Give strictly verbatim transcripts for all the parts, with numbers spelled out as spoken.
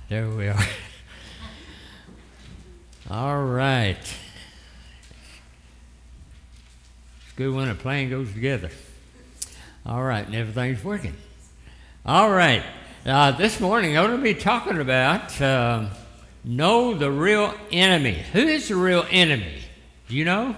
There we are. All right. It's good when a plan goes together. All right, and everything's working. All right. Uh, this morning I'm going to be talking about uh, know the real enemy. Who is the real enemy? Do you know?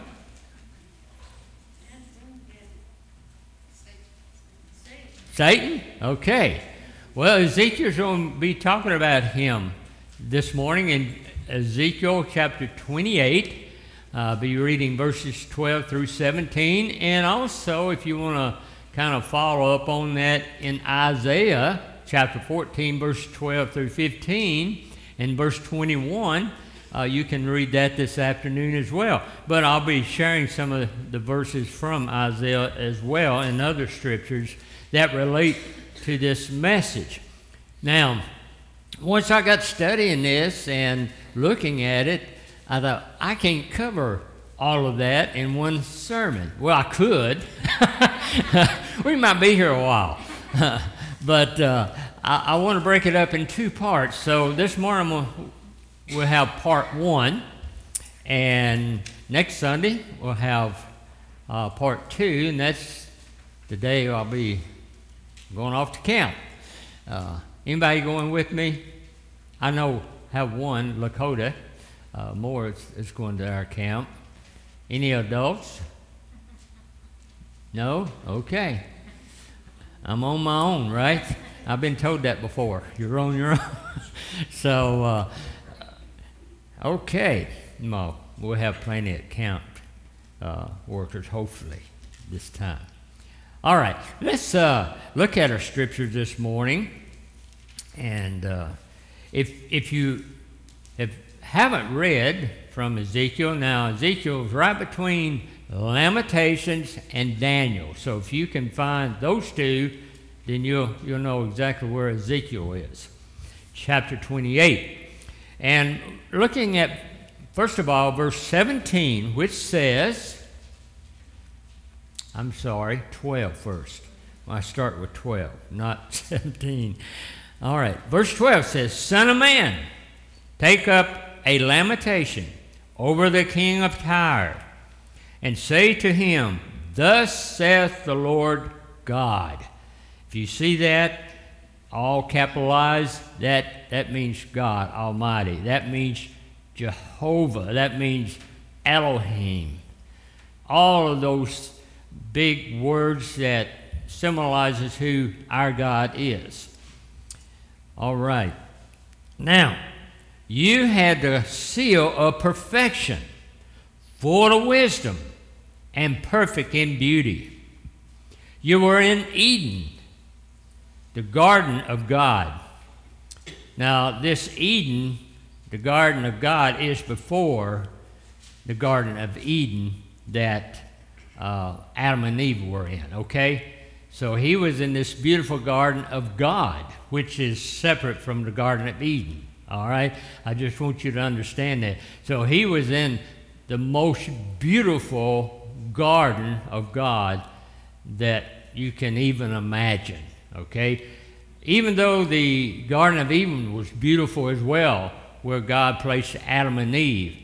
Satan? Okay. Well, Ezekiel's going to be talking about him this morning in Ezekiel chapter twenty-eight. I'll uh, be reading verses twelve through seventeen. And also, if you want to kind of follow up on that, in Isaiah chapter fourteen, verse twelve through fifteen, and verse twenty-one, uh, you can read that this afternoon as well. But I'll be sharing some of the verses from Isaiah as well and other scriptures that relate to this message. Now, once I got studying this and looking at it, I thought, I can't cover all of that in one sermon. Well, I could. We might be here a while. But uh, I, I want to break it up in two parts. So this morning we'll, we'll have part one, and next Sunday we'll have uh, part two, and that's the day I'll be going off to camp. Uh, anybody going with me? I know have one, Lakota. Uh, more is, is going to our camp. Any adults? No? Okay. I'm on my own, right? I've been told that before. You're on your own. So, uh, okay. No, we'll have plenty of camp uh, workers, hopefully, this time. All right, let's uh, look at our scriptures this morning. And uh, if if you if haven't read from Ezekiel, now Ezekiel is right between Lamentations and Daniel. So if you can find those two, then you'll you'll know exactly where Ezekiel is. Chapter twenty-eight. And looking at, first of all, verse seventeen, which says, I'm sorry, twelve first. I start with twelve, not seventeen. All right, verse twelve says, Son of man, take up a lamentation over the king of Tyre, and say to him, Thus saith the Lord God. If you see that, all capitalized, that, that means God Almighty. That means Jehovah. That means Elohim. All of those big words that symbolizes who our God is. All right. Now, you had the seal of perfection, full of wisdom, and perfect in beauty. You were in Eden, the garden of God. Now, this Eden, the garden of God, is before the Garden of Eden that Uh, Adam and Eve were in, okay? So he was in this beautiful garden of God, which is separate from the Garden of Eden, all right? I just want you to understand that. So he was in the most beautiful garden of God that you can even imagine, okay? Even though the Garden of Eden was beautiful as well, where God placed Adam and Eve,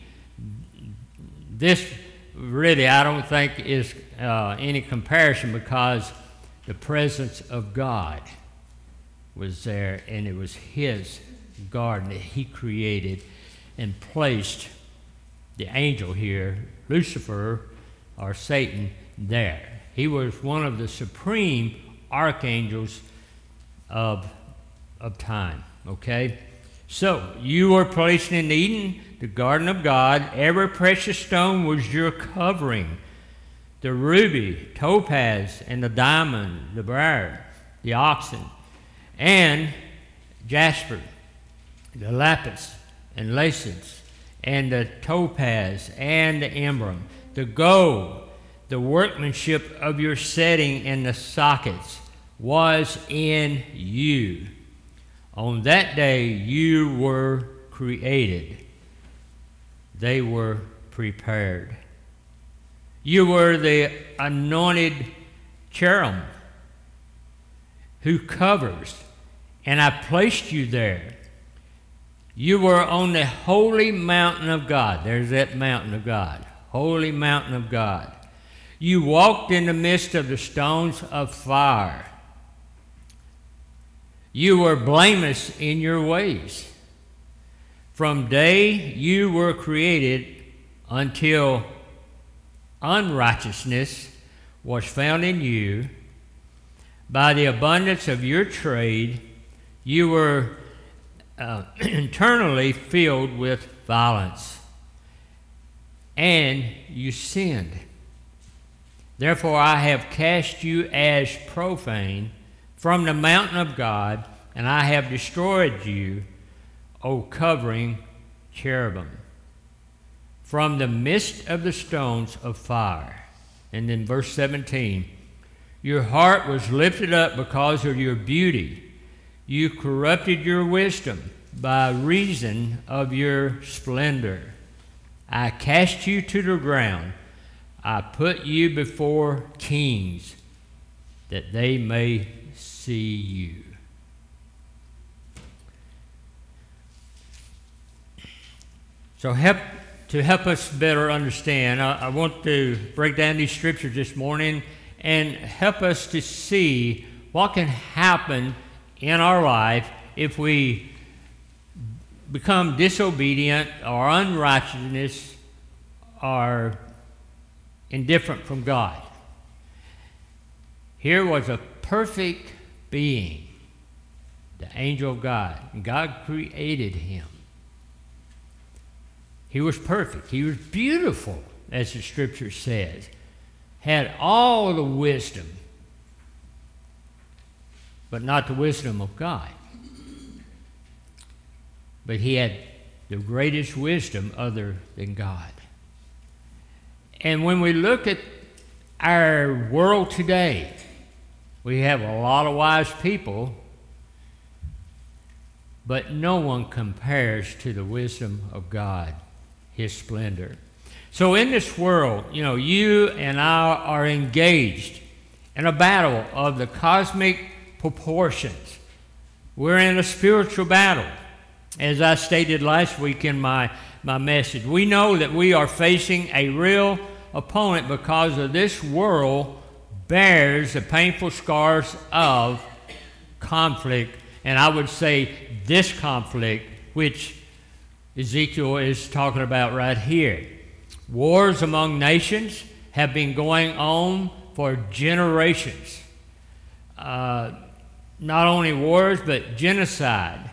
this really, I don't think is uh, any comparison, because the presence of God was there, and it was his garden that he created and placed the angel here, Lucifer, or Satan, there. He was one of the supreme archangels of, of time, okay? So, you were placed in Eden, the garden of God. Every precious stone was your covering. The ruby, topaz, and the diamond, the briar, the oxen, and jasper, the lapis, and laces, and the topaz, and the emerald, the gold, the workmanship of your setting in the sockets was in you. On that day you were created. They were prepared. You were the anointed cherub who covers, and I placed you there. You were on the holy mountain of God. There's that mountain of God. Holy mountain of God. You walked in the midst of the stones of fire. You were blameless in your ways. From day you were created until unrighteousness was found in you. By the abundance of your trade, you were uh, internally filled with violence, and you sinned. Therefore I have cast you as profane from the mountain of God, and I have destroyed you, O covering cherubim, from the midst of the stones of fire. And then verse seventeen, your heart was lifted up because of your beauty. You corrupted your wisdom by reason of your splendor. I cast you to the ground. I put you before kings, that they may see you. So help to help us better understand, I, I want to break down these scriptures this morning and help us to see what can happen in our life if we become disobedient or unrighteousness or indifferent from God. Here was a perfect being, the angel of God, and God created him. He was perfect. He was beautiful, as the scripture says. Had all the wisdom, but not the wisdom of God. But he had the greatest wisdom other than God. And when we look at our world today, we have a lot of wise people, but no one compares to the wisdom of God, his splendor. So in this world, you know, you and I are engaged in a battle of the cosmic proportions. We're in a spiritual battle. As I stated last week in my, my message, we know that we are facing a real opponent because of this world bears the painful scars of conflict, and I would say this conflict, which Ezekiel is talking about right here. Wars among nations have been going on for generations. Uh, not only wars, but genocide.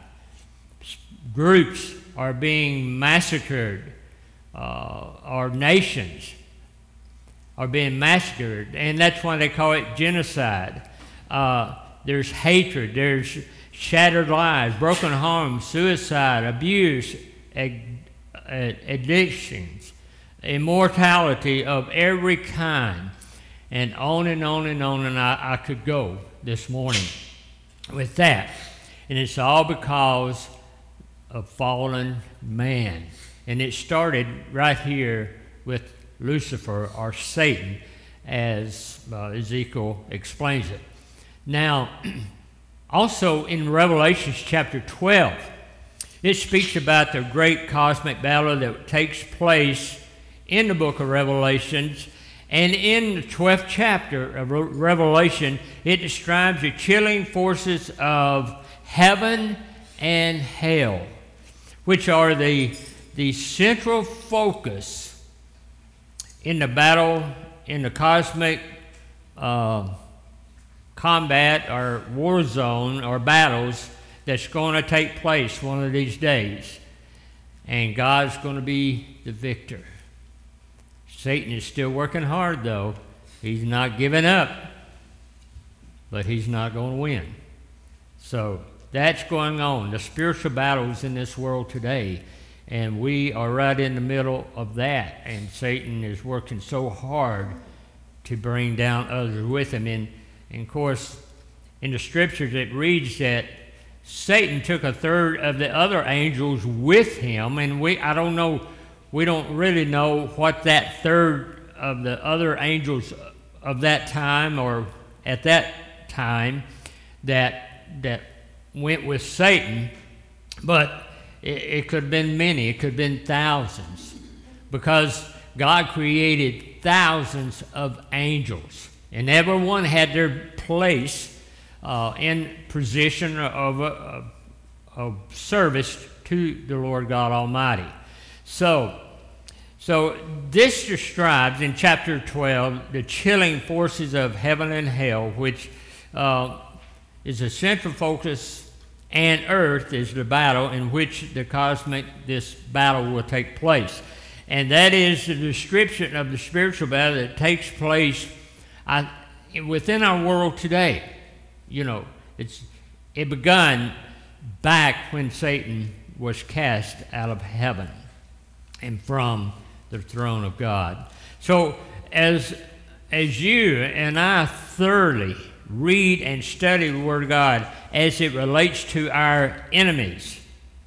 Groups are being massacred. Uh, our nations are being massacred, and that's why they call it genocide. Uh, there's hatred, there's shattered lives, broken homes, suicide, abuse, ad- ad- addictions, immortality of every kind, and on and on and on, and I, I could go this morning with that. And it's all because of fallen man. And it started right here with Lucifer, or Satan, as uh, Ezekiel explains it. Now, also in Revelation chapter twelve, it speaks about the great cosmic battle that takes place in the book of Revelations. And in the twelfth chapter of Revelation, it describes the chilling forces of heaven and hell, which are the, the central focus in the battle, in the cosmic uh, combat or war zone or battles that's going to take place one of these days. And God's going to be the victor. Satan is still working hard, though. He's not giving up, but he's not going to win. So that's going on. The spiritual battles in this world today, and we are right in the middle of that. And Satan is working so hard to bring down others with him. And, and of course, in the scriptures it reads that Satan took a third of the other angels with him, and we I don't know, we don't really know what that third of the other angels of that time or at that time that that went with Satan, but it, it could have been many. It could have been thousands, because God created thousands of angels, and everyone had their place uh, in position of, of, of service to the Lord God Almighty. So, so this describes in chapter twelve the chilling forces of heaven and hell, which uh, is a central focus, and earth is the battle in which the cosmic, this battle will take place. And that is the description of the spiritual battle that takes place uh, within our world today. You know, it's it begun back when Satan was cast out of heaven and from the throne of God. So as as you and I thoroughly read and study the Word of God as it relates to our enemies,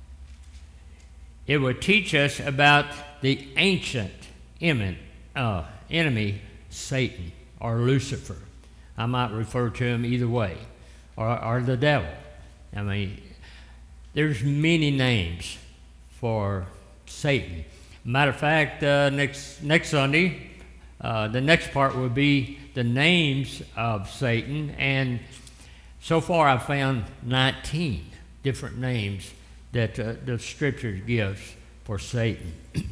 it will teach us about the ancient enemy, uh, enemy Satan, or Lucifer. I might refer to him either way, or, or the devil. I mean, there's many names for Satan. Matter of fact, uh, next next Sunday, uh, the next part will be the names of Satan, and so far I've found nineteen different names that uh, the Scripture gives for Satan.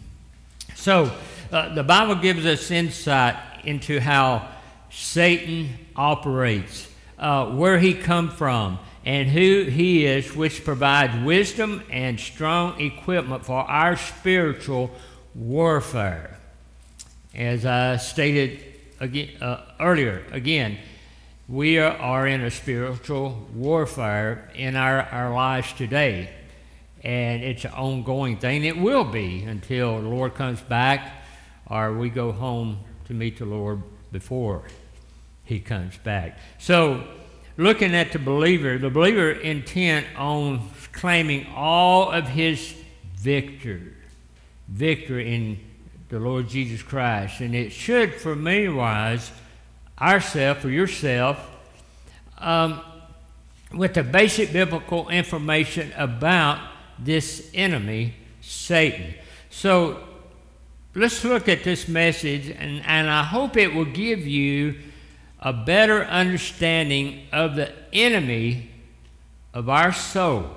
So uh, the Bible gives us insight into how Satan operates, uh, where he come from, and who he is, which provides wisdom and strong equipment for our spiritual warfare. As I stated again, uh, earlier, again, we are, are in a spiritual warfare in our, our lives today, and it's an ongoing thing. It will be until the Lord comes back, or we go home to meet the Lord before he comes back. So, looking at the believer, the believer intent on claiming all of his victory, victory in the Lord Jesus Christ. And it should familiarize ourselves or yourself um, with the basic biblical information about this enemy, Satan. So let's look at this message, and, and I hope it will give you a better understanding of the enemy of our soul,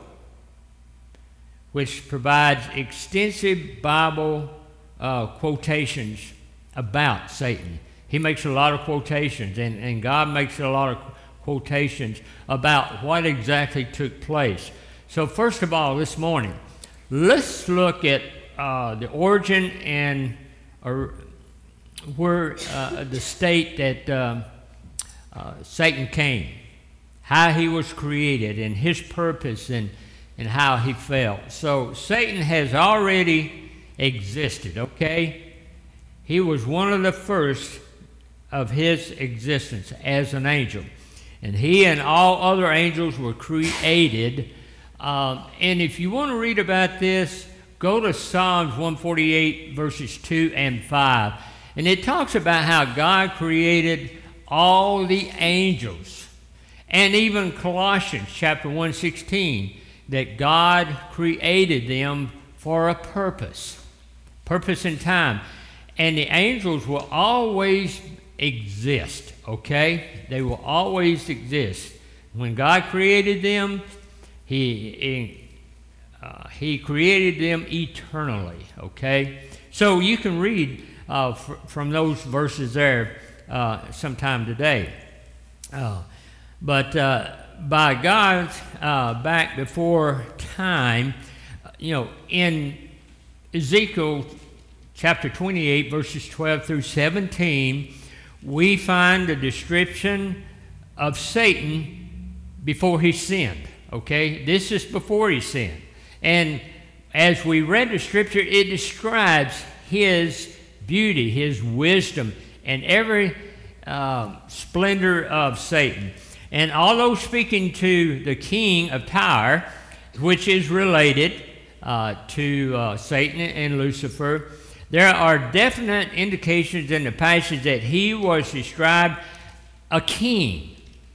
which provides extensive Bible uh, quotations about Satan. He makes a lot of quotations, and, and God makes a lot of quotations about what exactly took place. So first of all, this morning, let's look at uh, the origin and or where uh, the state that um, Uh, Satan came, how he was created, and his purpose, and, and how he fell. So Satan has already existed, okay? He was one of the first of his existence as an angel. And he and all other angels were created. Um, and if you want to read about this, go to Psalms one forty-eight, verses two and five. And it talks about how God created all the angels, and even Colossians chapter one sixteen, that God created them for a purpose, purpose in time. And the angels will always exist, okay? They will always exist. When God created them, He, he, uh, he created them eternally, okay? So you can read uh, fr- from those verses there Uh, sometime today. Uh, but uh, by God, uh, back before time, you know, in Ezekiel chapter twenty-eight, verses twelve through seventeen, we find the description of Satan before he sinned, okay? This is before he sinned. And as we read the scripture, it describes his beauty, his wisdom, and every uh, splendor of Satan. And although speaking to the king of Tyre, which is related uh, to uh, Satan and Lucifer, there are definite indications in the passage that he was described a king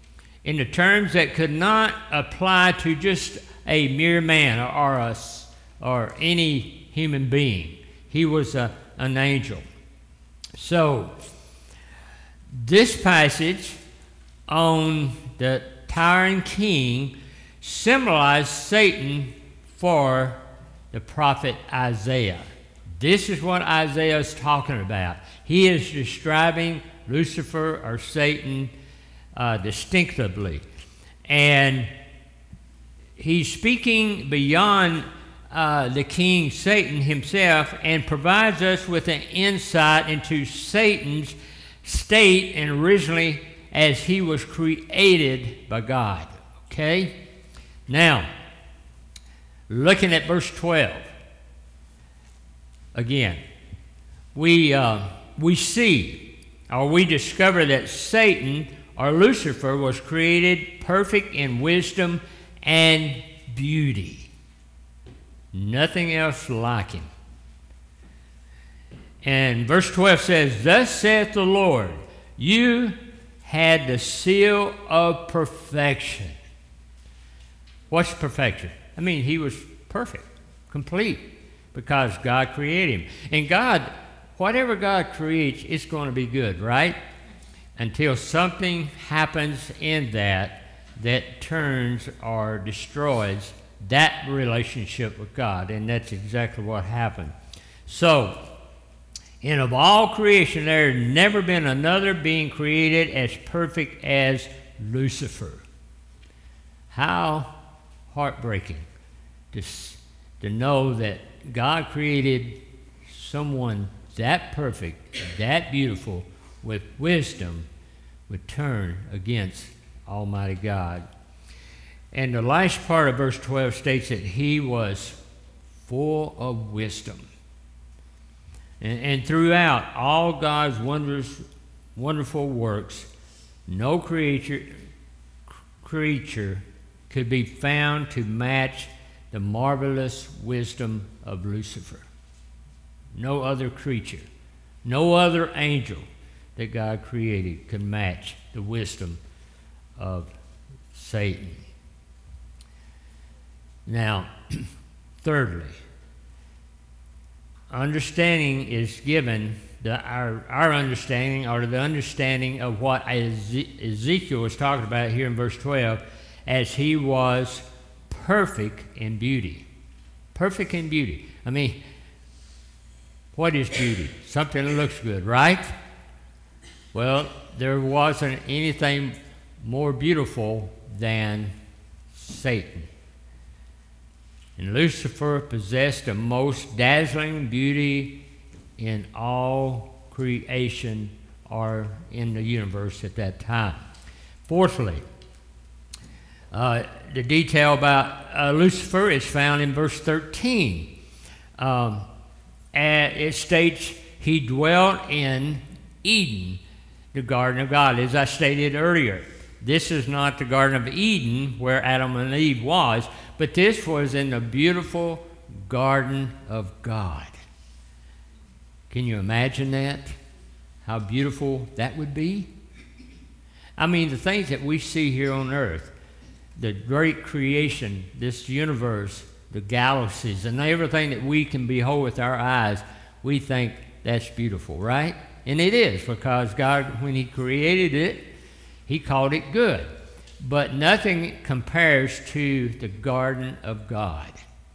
in the terms that could not apply to just a mere man or a, or any human being. He was a, an angel. So, this passage on the tyrant king symbolized Satan for the prophet Isaiah. This is what Isaiah is talking about. He is describing Lucifer or Satan uh, distinctively. And he's speaking beyond uh, the king Satan himself and provides us with an insight into Satan's state and originally as he was created by God. Okay? Now, looking at verse twelve, again, we, uh, we see or we discover that Satan or Lucifer was created perfect in wisdom and beauty. Nothing else like him. And verse twelve says, "Thus saith the Lord, you had the seal of perfection." What's perfection? I mean, he was perfect, complete, because God created him. And God, whatever God creates, it's going to be good, right? Until something happens in that that turns or destroys that relationship with God. And that's exactly what happened. So, and of all creation, there has never been another being created as perfect as Lucifer. How heartbreaking to, to know that God created someone that perfect, that beautiful, with wisdom, would turn against Almighty God. And the last part of verse twelve states that he was full of wisdom. And, and throughout all God's wondrous, wonderful works, no creature, creature could be found to match the marvelous wisdom of Lucifer. No other creature, no other angel that God created could match the wisdom of Satan. Now, thirdly, understanding is given, the, our, our understanding, or the understanding of what Ezekiel was talking about here in verse twelve, as he was perfect in beauty. Perfect in beauty. I mean, what is beauty? Something that looks good, right? Well, there wasn't anything more beautiful than Satan. And Lucifer possessed the most dazzling beauty in all creation or in the universe at that time. Fourthly, uh, the detail about uh, Lucifer is found in verse thirteen. Um, and it states he dwelt in Eden, the garden of God. As I stated earlier, this is not the Garden of Eden where Adam and Eve was, but this was in the beautiful garden of God. Can you imagine that? How beautiful that would be? I mean, the things that we see here on earth, the great creation, this universe, the galaxies, and everything that we can behold with our eyes, we think that's beautiful, right? And it is, because God, when he created it, he called it good. But nothing compares to the garden of God.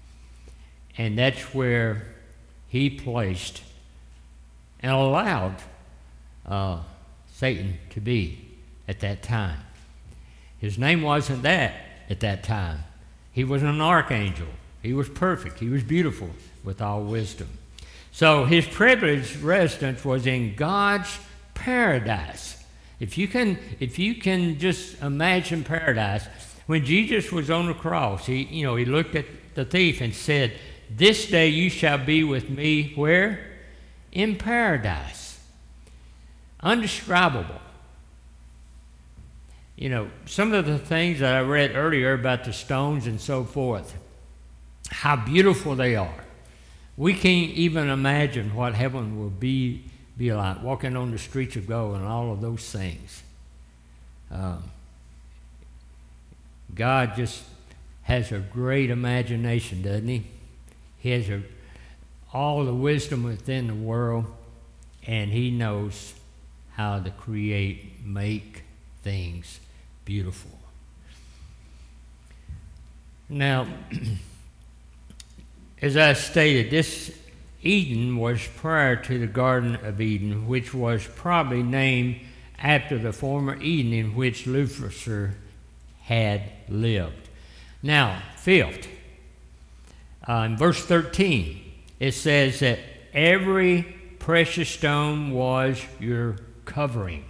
And that's where he placed and allowed uh, Satan to be at that time. His name wasn't that at that time. He was an archangel. He was perfect. He was beautiful with all wisdom. So his privileged residence was in God's paradise. If you can, if you can just imagine paradise, when Jesus was on the cross, he, you know, he looked at the thief and said, "This day you shall be with me," where? In paradise. Undescribable. You know, some of the things that I read earlier about the stones and so forth, how beautiful they are. We can't even imagine what heaven will be be like, walking on the streets of gold and all of those things. Um, God just has a great imagination, doesn't he? He has a, all the wisdom within the world, and he knows how to create, make things beautiful. Now, as I stated, this Eden was prior to the Garden of Eden, which was probably named after the former Eden in which Lucifer had lived. Now, fifth, uh, in verse thirteen, it says that every precious stone was your covering.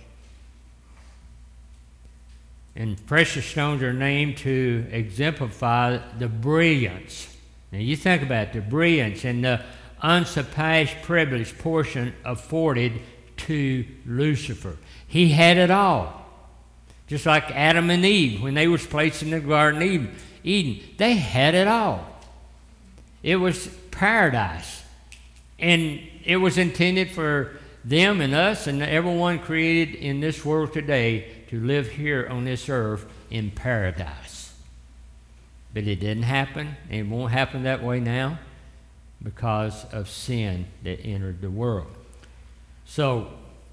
And precious stones are named to exemplify the brilliance. Now you think about it, the brilliance and the unsurpassed privilege portion afforded to Lucifer. He had it all. Just like Adam and Eve, when they was placed in the Garden of Eden, they had it all. It was paradise. And it was intended for them and us and everyone created in this world today to live here on this earth in paradise. But it didn't happen, and it won't happen that way now because of sin that entered the world. So,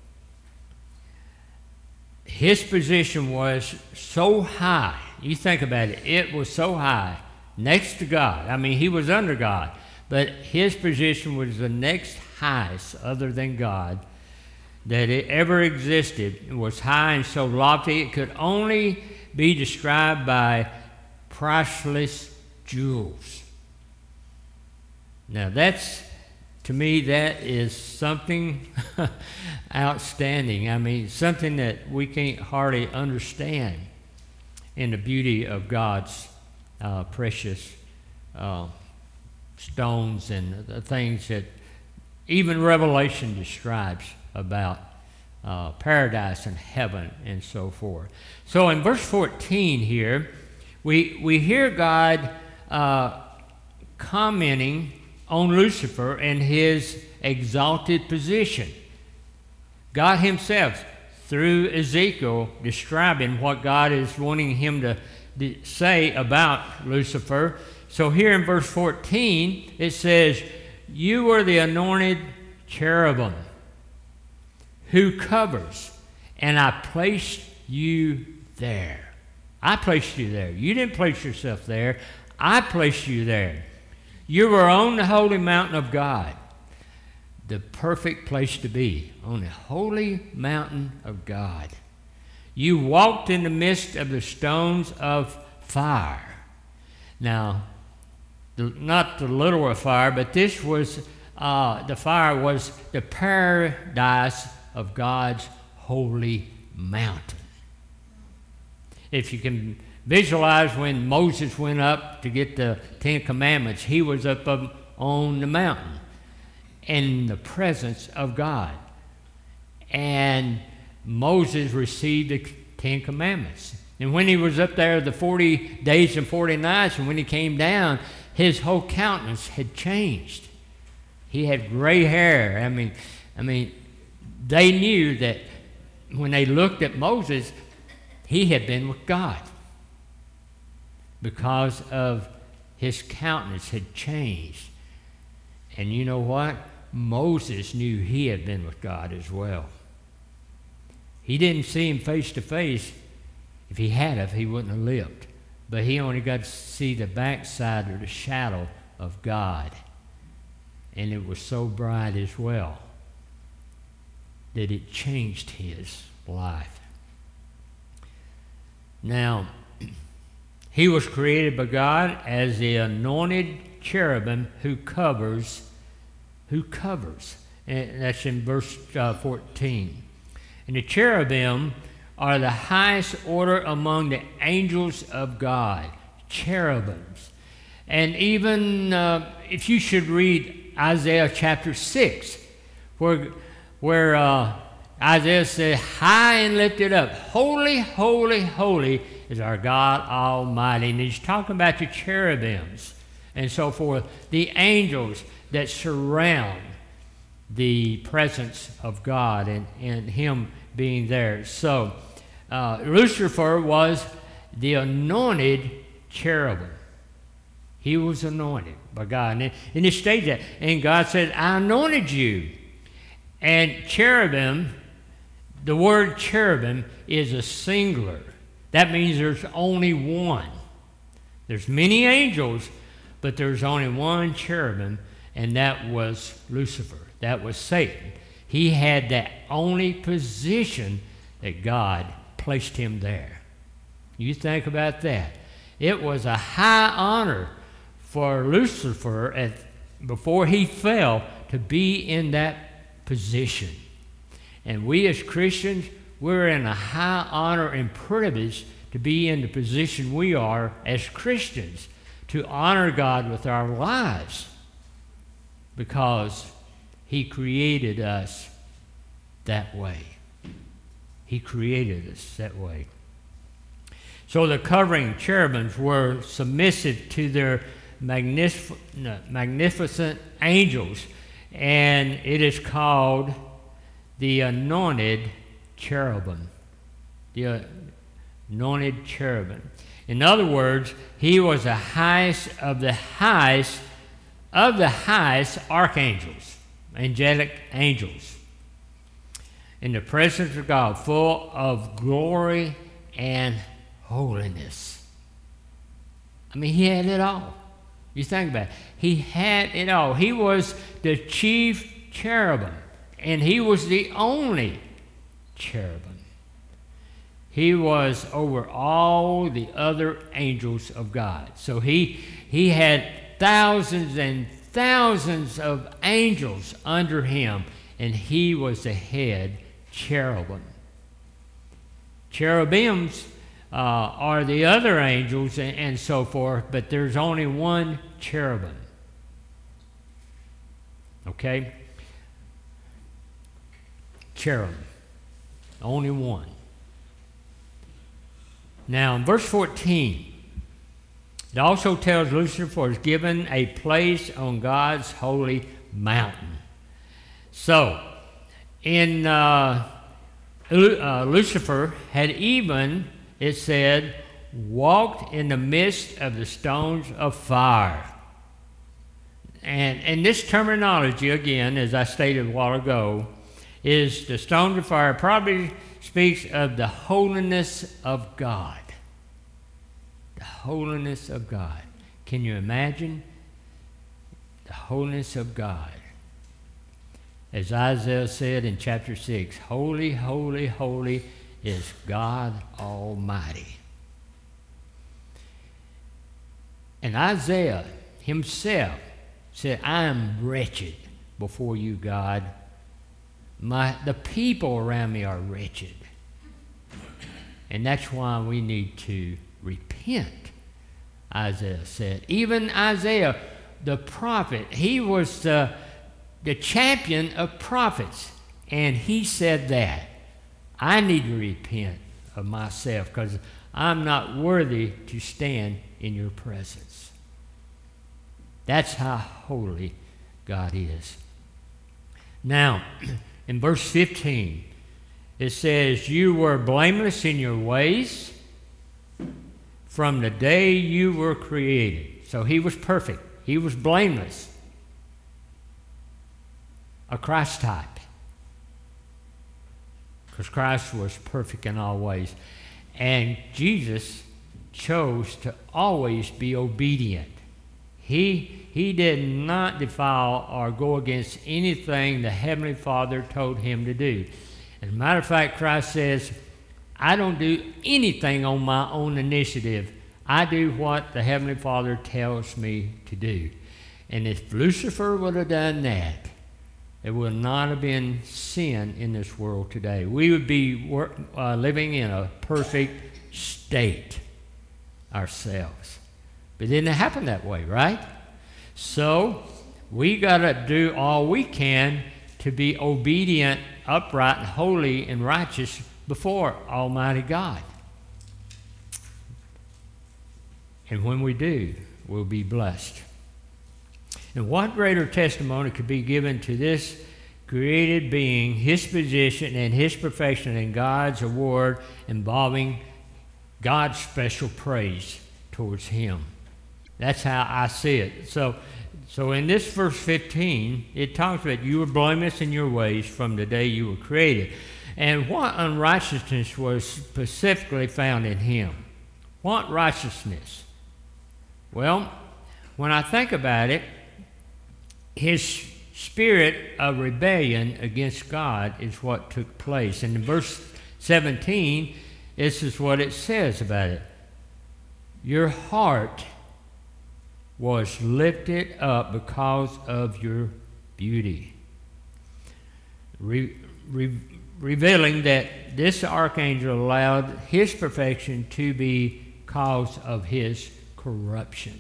his position was so high. You think about it, it was so high next to God. I mean, he was under God, but his position was the next highest other than God that it ever existed. It was high and so lofty it could only be described by priceless jewels. Now that's, to me, that is something outstanding. I mean, something that we can't hardly understand in the beauty of God's uh, precious uh, stones and the things that even Revelation describes about uh, paradise and heaven and so forth. So in verse fourteen here, we, we hear God uh, commenting on Lucifer and his exalted position. God himself, through Ezekiel, describing what God is wanting him to, to say about Lucifer. So here in verse fourteen, it says, "You were the anointed cherubim who covers, and I placed you there." I placed you there. You didn't place yourself there. I placed you there. You were on the holy mountain of God, the perfect place to be, on the holy mountain of God. You walked in the midst of the stones of fire. Now, the, not the literal fire, but this was, uh, the fire was the paradise of God's holy mountain. If you can visualize when Moses went up to get the Ten Commandments, he was up on the mountain in the presence of God. And Moses received the Ten Commandments. And when he was up there the forty days and forty nights, and when he came down, his whole countenance had changed. He had gray hair. I mean, I mean, they knew that when they looked at Moses, he had been with God because of his countenance had changed. And you know what? Moses knew he had been with God as well. He didn't see him face to face. If he had have, he wouldn't have lived. But he only got to see the backside or the shadow of God. And it was so bright as well that it changed his life. Now, he was created by God as the anointed cherubim who covers, who covers. And that's in verse uh, fourteen. And the cherubim are the highest order among the angels of God, cherubims. And even uh, if you should read Isaiah chapter six, where, where uh, Isaiah said, "High and lifted up, holy, holy, holy is our God Almighty." And he's talking about the cherubims and so forth, the angels that surround the presence of God and, and him being there. So uh, Lucifer was the anointed cherubim. He was anointed by God. And it, and it states that. And God said, I anointed you. And cherubim, the word cherubim is a singular. That means there's only one. There's many angels, but there's only one cherubim, and that was Lucifer. That was Satan. He had that only position that God placed him there. You think about that. It was a high honor for Lucifer at, before he fell to be in that position. And we as Christians, we're in a high honor and privilege to be in the position we are as Christians, to honor God with our lives, because he created us that way. He created us that way. So the covering cherubims were submissive to their magnific- magnificent angels, and it is called the anointed cherubim. The anointed cherubim. In other words, he was the highest of the highest of the highest archangels, angelic angels, in the presence of God, full of glory and holiness. I mean, he had it all. You think about it. He had it all. He was the chief cherubim, and he was the only cherubim. He was over all the other angels of God. So he, he had thousands and thousands of angels under him, and he was the head cherubim. Cherubims uh, are the other angels and, and so forth, but there's only one cherubim. Okay? Cherubim. Only one. Now, in verse fourteen, it also tells Lucifer is given a place on God's holy mountain. So, in uh, uh, Lucifer had even, it said, walked in the midst of the stones of fire. And, and this terminology, again, as I stated a while ago, is the stones of fire probably speaks of the holiness of God. The holiness of God. Can you imagine the holiness of God? As Isaiah said in chapter six, holy, holy, holy is God Almighty. And Isaiah himself said, I am wretched before you, God. My, the people around me are wretched. And that's why we need to repent, Isaiah said. Even Isaiah, the prophet, he was the, the champion of prophets. And he said that. I need to repent of myself because I'm not worthy to stand in your presence. That's how holy God is. Now, in verse fifteen, it says, you were blameless in your ways from the day you were created. So he was perfect. He was blameless. A Christ type. Because Christ was perfect in all ways. And Jesus chose to always be obedient. He He did not defile or go against anything the Heavenly Father told him to do. As a matter of fact, Christ says, I don't do anything on my own initiative. I do what the Heavenly Father tells me to do. And if Lucifer would have done that, there would not have been sin in this world today. We would be uh, living in a perfect state ourselves. But it didn't happen that way, right? So we got to do all we can to be obedient, upright, and holy, and righteous before Almighty God. And when we do, we'll be blessed. And what greater testimony could be given to this created being, his position and his perfection in God's award involving God's special praise towards him. That's how I see it. So, so in this verse fifteen, it talks about you were blameless in your ways from the day you were created. And what unrighteousness was specifically found in him? What righteousness? Well, when I think about it, his spirit of rebellion against God is what took place. And in verse seventeen, this is what it says about it. Your heart was lifted up because of your beauty. Re, re, revealing that this archangel allowed his perfection to be cause of his corruption.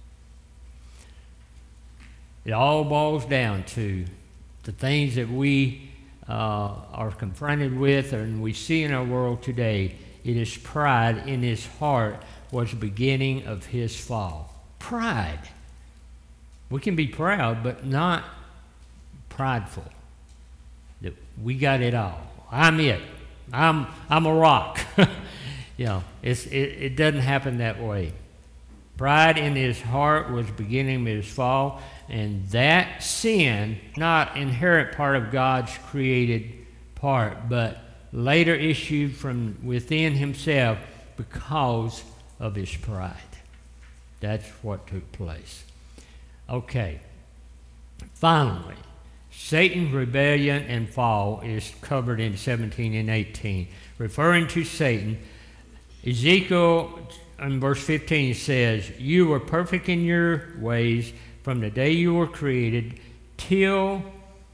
It all boils down to the things that we uh, are confronted with and we see in our world today. It is pride in his heart was the beginning of his fall. Pride. We can be proud, but not prideful. That we got it all. I'm it. I'm I'm a rock. You know, it's, it, it doesn't happen that way. Pride in his heart was the beginning of his fall, and that sin, not inherent part of God's created part, but later issued from within himself because of his pride. That's what took place. Okay. Finally, Satan's rebellion and fall is covered in seventeen and eighteen. Referring to Satan, Ezekiel in verse fifteen says, you were perfect in your ways from the day you were created till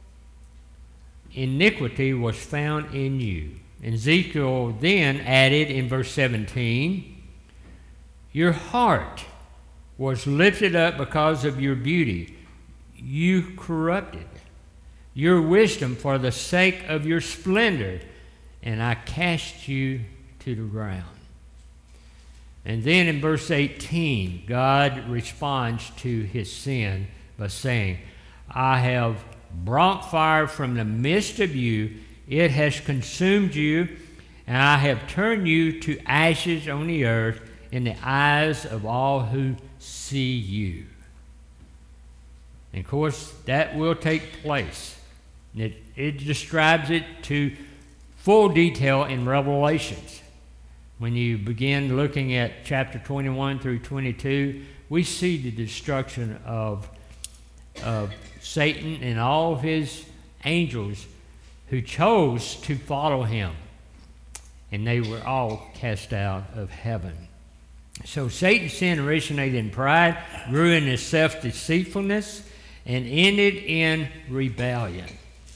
iniquity was found in you. And Ezekiel then added in verse seventeen, your heart was lifted up because of your beauty. You corrupted your wisdom for the sake of your splendor, and I cast you to the ground. And then in verse eighteen, God responds to his sin by saying, I have brought fire from the midst of you. It has consumed you, and I have turned you to ashes on the earth in the eyes of all who see you. And of course, that will take place. It, it describes it to full detail in Revelations. When you begin looking at chapter twenty-one through twenty-two, we see the destruction of, of Satan and all of his angels who chose to follow him. And they were all cast out of heaven. So Satan's sin originated in pride, grew in his self-deceitfulness, and ended in rebellion.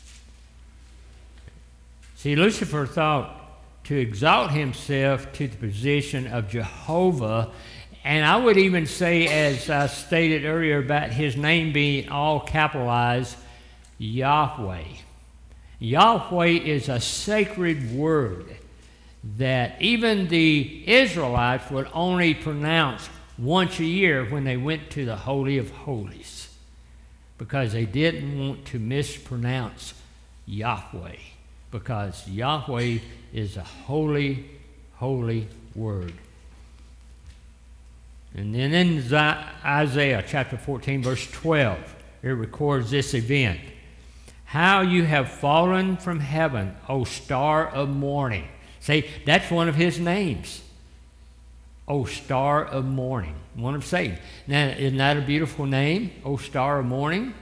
See, Lucifer thought to exalt himself to the position of Jehovah, and I would even say, as I stated earlier about his name being all capitalized, Yahweh. Yahweh is a sacred word that even the Israelites would only pronounce once a year when they went to the Holy of Holies, because they didn't want to mispronounce Yahweh, because Yahweh is a holy, holy word. And then in Isaiah chapter fourteen, verse twelve, it records this event. How you have fallen from heaven, O star of morning. See, that's one of his names. O star of morning, one of Satan. Now, isn't that a beautiful name, O star of morning?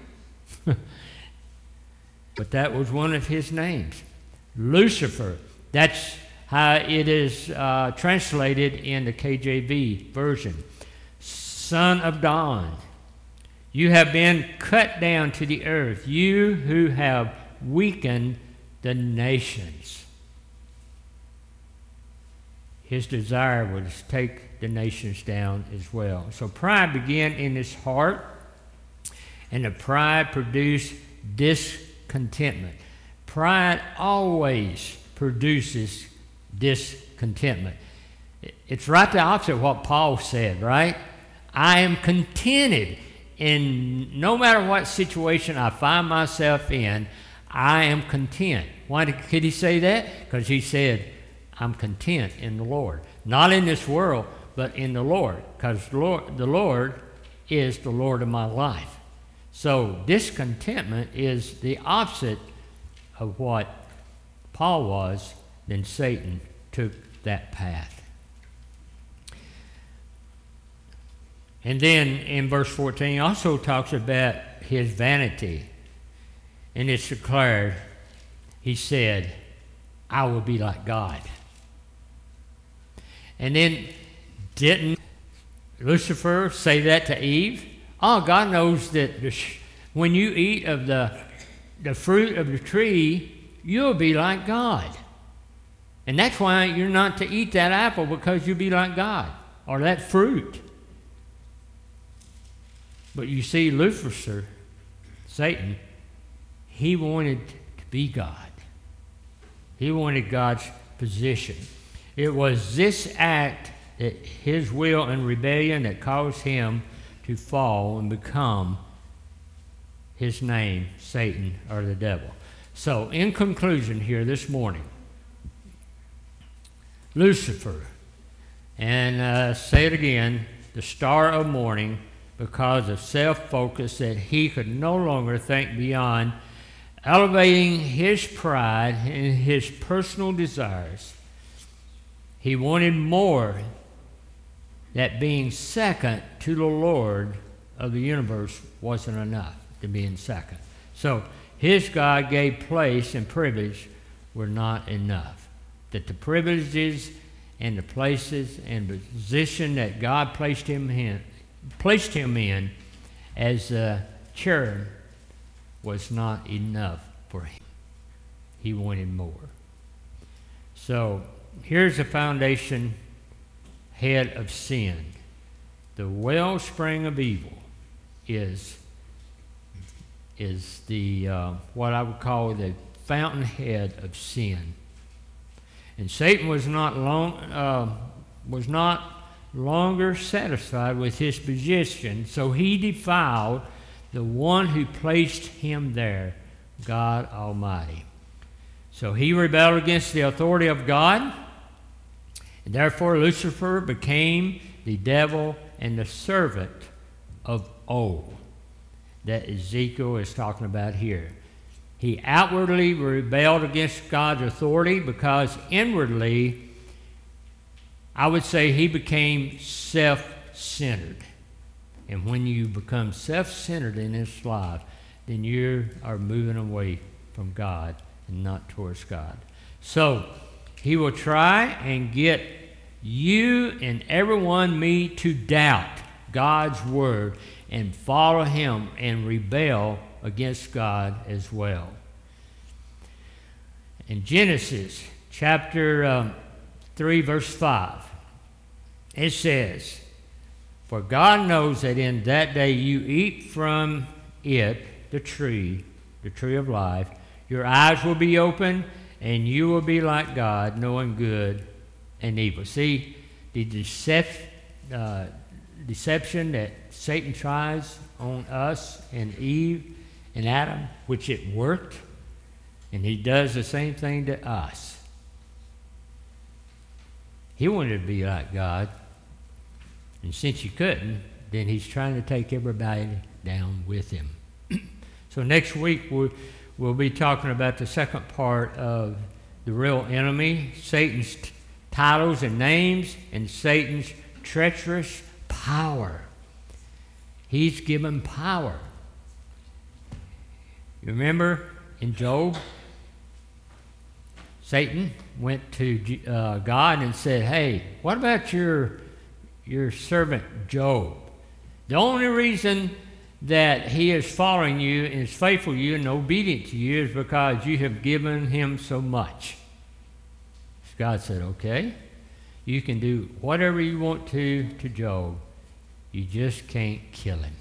But that was one of his names. Lucifer, that's how it is uh, translated in the K J V version. Son of dawn, you have been cut down to the earth, you who have weakened the nations. His desire was to take the nations down as well. So pride began in his heart, and the pride produced discontentment. Pride always produces discontentment. It's right the opposite of what Paul said, right? I am contented in no matter what situation I find myself in, I am content. Why did, could he say that? Because he said, I'm content in the Lord. Not in this world, but in the Lord. Because the Lord, the Lord is the Lord of my life. So discontentment is the opposite of what Paul was. Then Satan took that path. And then in verse fourteen, he also talks about his vanity. And it's declared, he said, I will be like God. And then didn't Lucifer say that to Eve? Oh, God knows that the sh- when you eat of the, the fruit of the tree, you'll be like God. And that's why you're not to eat that apple, because you'll be like God, or that fruit. But you see, Lucifer, Satan, he wanted to be God. He wanted God's position. It was this act, that his will and rebellion, that caused him to fall and become his name, Satan, or the devil. So, in conclusion here this morning, Lucifer, and uh, say it again, the star of morning, because of self-focus, that he could no longer think beyond elevating his pride and his personal desires. He wanted more, that being second to the Lord of the universe wasn't enough to being second. So his God gave place and privilege were not enough. That the privileges and the places and the position that God placed him in, placed him in as a cherub was not enough for him. He wanted more. So here's the foundation head of sin. The wellspring of evil is, is the uh, what I would call the fountainhead of sin. And Satan was not long uh, was not longer satisfied with his position, so he defiled the one who placed him there, God Almighty. So he rebelled against the authority of God, and therefore Lucifer became the devil and the servant of old that Ezekiel is talking about here. He outwardly rebelled against God's authority because inwardly, I would say he became self-centered. And when you become self-centered in this life, then you are moving away from God and not towards God. So he will try and get you and everyone me to doubt God's word and follow him and rebel against God as well. In Genesis chapter um, three, verse five, it says, "For God knows that in that day you eat from it, the tree, the tree of life, your eyes will be open, and you will be like God, knowing good and evil." See, the decep- uh, deception that Satan tries on us and Eve and Adam, which it worked, and he does the same thing to us. He wanted to be like God, and since he couldn't, then he's trying to take everybody down with him. So next week we'll, we'll be talking about the second part of the real enemy, Satan's t- titles and names, and Satan's treacherous power. He's given power. You remember in Job, Satan went to uh, God and said, "Hey, what about your your servant Job? The only reason that he is following you and is faithful to you and obedient to you is because you have given him so much." God said, "Okay, you can do whatever you want to to Job. You just can't kill him."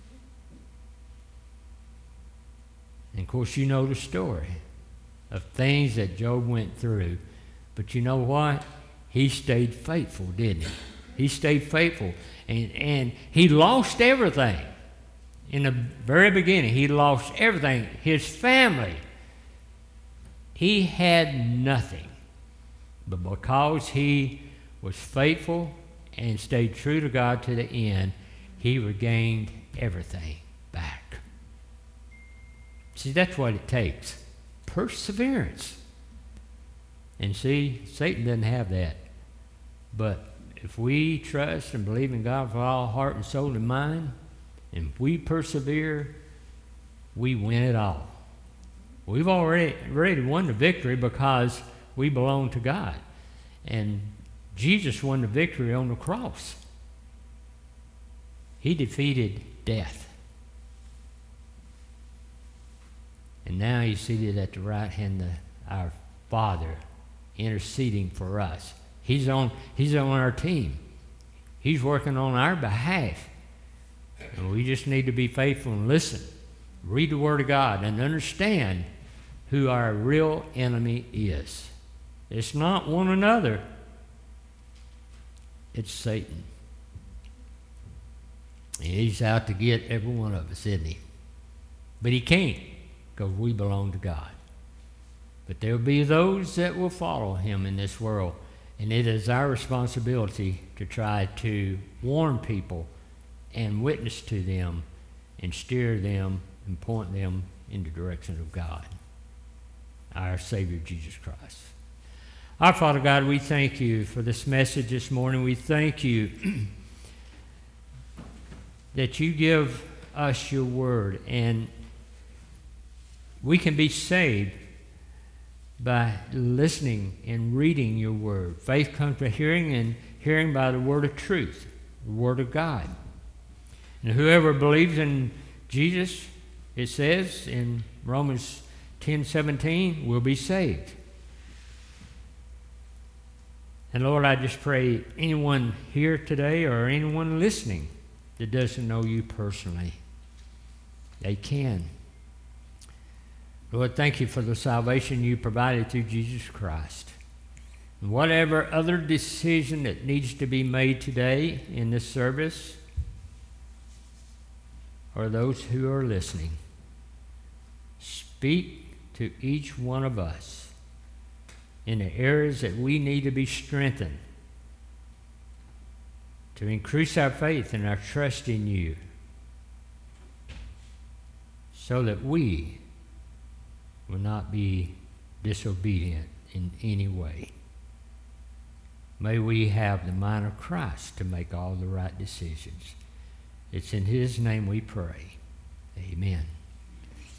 And of course, you know the story of things that Job went through. But you know what? He stayed faithful, didn't he? He stayed faithful. And, and he lost everything. In the very beginning, he lost everything. His family. He had nothing. But because he was faithful and stayed true to God to the end, he regained everything back. See, that's what it takes. Perseverance. And see, Satan doesn't have that. But if we trust and believe in God with all heart and soul and mind, and if we persevere, we win it all. We've already, already won the victory because we belong to God. And Jesus won the victory on the cross. He defeated death. And now he's seated at the right hand of our Father, interceding for us. He's on, he's on our team. He's working on our behalf. And we just need to be faithful and listen. Read the Word of God and understand who our real enemy is. It's not one another. It's Satan. And he's out to get every one of us, isn't he? But he can't, because we belong to God. But there will be those that will follow him in this world. And it is our responsibility to try to warn people and witness to them and steer them and point them in the direction of God, our Savior Jesus Christ. Our Father God, we thank you for this message this morning. We thank you that you give us your word, and we can be saved by listening and reading your word. Faith comes by hearing, and hearing by the word of truth, the word of God. And whoever believes in Jesus, it says in Romans ten seventeen, will be saved. And Lord, I just pray anyone here today or anyone listening that doesn't know you personally, they can. Lord, thank you for the salvation you provided through Jesus Christ. And whatever other decision that needs to be made today in this service, or those who are listening, speak to each one of us in the areas that we need to be strengthened to increase our faith and our trust in you, so that we will not be disobedient in any way. May we have the mind of Christ to make all the right decisions. It's in his name we pray. Amen.